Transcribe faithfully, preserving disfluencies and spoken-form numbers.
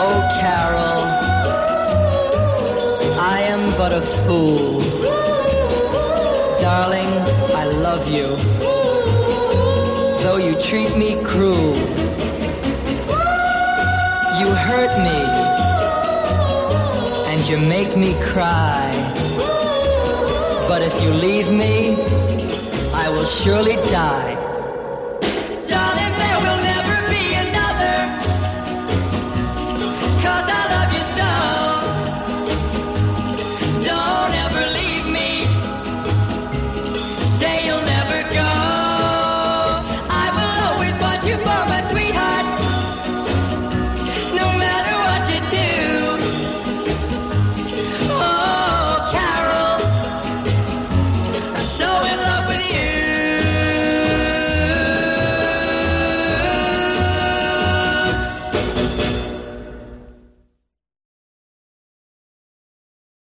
Oh, Carol, I am but a fool. Darling, I love you, though you treat me cruel. You hurt me, and you make me cry. But if you leave me, I will surely die.